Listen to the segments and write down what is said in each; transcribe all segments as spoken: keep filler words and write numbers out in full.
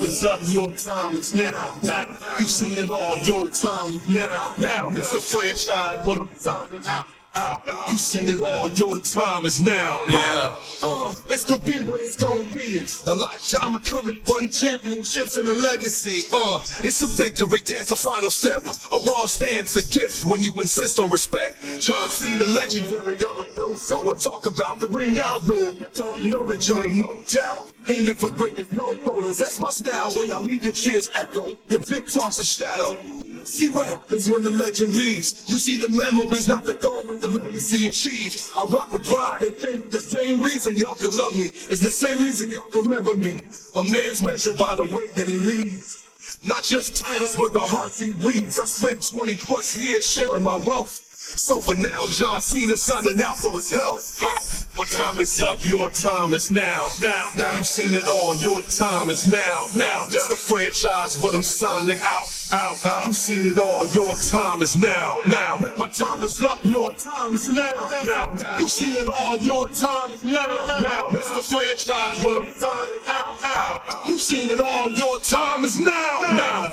is up, your time is now. Now, you've seen it all, your time is now. Now, it's a franchise, but I'm signing out. You seen it all, your time is now. Yeah. Uh, it's gonna be what it's gonna be. A lifetime of current one championships and a legacy. Uh, it's a victory dance, a final step. A raw stands a gift when you insist on respect. John C. the legendary, so I talk about the ring album. Don't know the joint, no doubt. Aiming for greatness, no borders, that's my style. When I leave the cheers echo, the big toss a shadow. See what happens when the legend leaves. You see the memories, not the goal, the legacy achieved. I rock with pride and think the same reason y'all can love me is the same reason y'all remember me. A man's measured by the way that he leads. Not just titles, but the hearts he bleeds. I spent twenty plus years sharing my wealth. So for now, John Cena signing out for his health. My time is up, your time is now. Now, now you've seen it all, your time is now. Now, just a franchise, but I'm signing out. Out, out. You've seen it all, your time is now. Now, my time is up, your time is now. Now, you've seen it all, your time is now. Now, it's the franchise, but I'm signing out. Out, you've seen it all, your time is now. Now.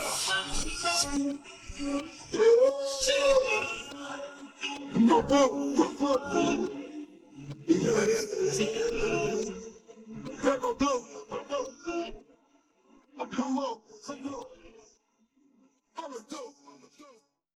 No, no, no, no.